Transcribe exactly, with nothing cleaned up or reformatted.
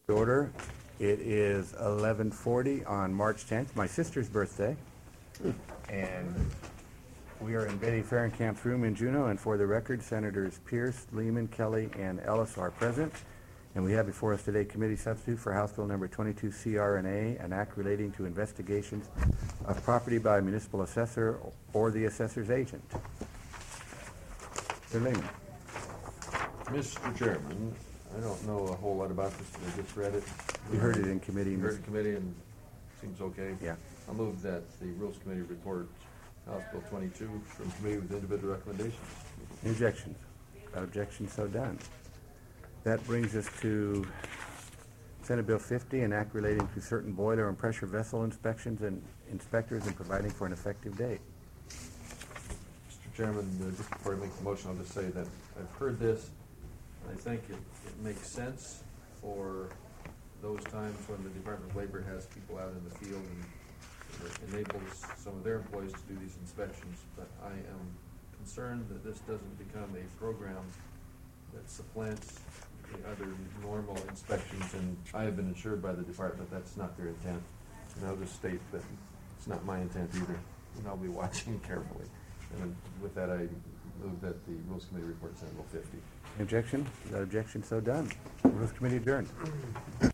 Order. It is eleven forty on March tenth, my sister's birthday, and we are in Betty Fahrenkamp's room in Juneau, and for the record, Senators Pierce, Lehman, Kelly, and Ellis are present. And we have before us today committee substitute for House Bill number twenty-two C R N A, an act relating to investigations of property by a municipal assessor or the assessor's agent. Mister Lehman. Mister Chairman, I don't know a whole lot about this, but I just read it. We heard it in committee. Heard it in committee and seems okay. Yeah. I'll move that the Rules Committee report House Bill twenty-two from committee with individual recommendations. Objections? Without objection, so done. That brings us to Senate Bill fifty, an act relating to certain boiler and pressure vessel inspections and inspectors and providing for an effective date. Mister Chairman, uh, just before I make the motion, I'll just say that I've heard this. I think it, it makes sense for those times when the Department of Labor has people out in the field and it enables some of their employees to do these inspections. But I am concerned that this doesn't become a program that supplants the other normal inspections, and I have been assured by the department that's not their intent. And I'll just state that it's not my intent either, and I'll be watching carefully. And with that, I move that the Rules Committee report Senate Bill fifty. Objection? Without objection, so done. Rules Committee adjourned.